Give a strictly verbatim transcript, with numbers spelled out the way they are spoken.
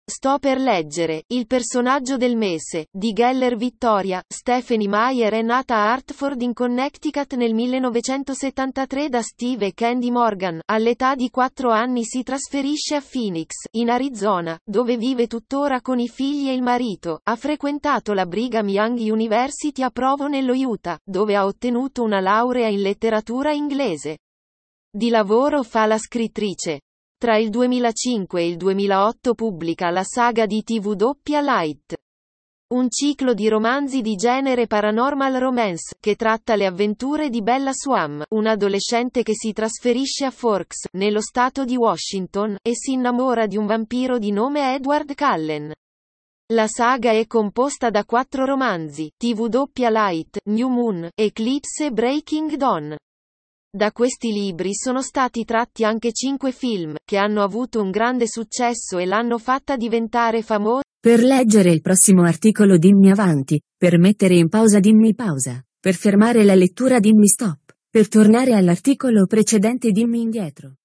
Sto per leggere Il personaggio del mese, di Geller Vittoria. Stephenie Meyer è nata a Hartford in Connecticut nel millenovecentosettantatré da Steve e Candy Morgan. All'età di quattro anni si trasferisce a Phoenix, in Arizona, dove vive tuttora con i figli e il marito. Ha frequentato la Brigham Young University a Provo nello Utah, dove ha ottenuto una laurea in letteratura inglese. Di lavoro fa la scrittrice. Tra il duemilacinque e il duemilaotto pubblica la saga di tivù Doppia Light, un ciclo di romanzi di genere paranormal romance, che tratta le avventure di Bella Swan, un'adolescente che si trasferisce a Forks, nello stato di Washington, e si innamora di un vampiro di nome Edward Cullen. La saga è composta da quattro romanzi: tivù Doppia Light, New Moon, Eclipse e Breaking Dawn. Da questi libri sono stati tratti anche cinque film, che hanno avuto un grande successo e l'hanno fatta diventare famosa. Per leggere il prossimo articolo dimmi avanti, per mettere in pausa dimmi pausa, per fermare la lettura dimmi stop, per tornare all'articolo precedente dimmi indietro.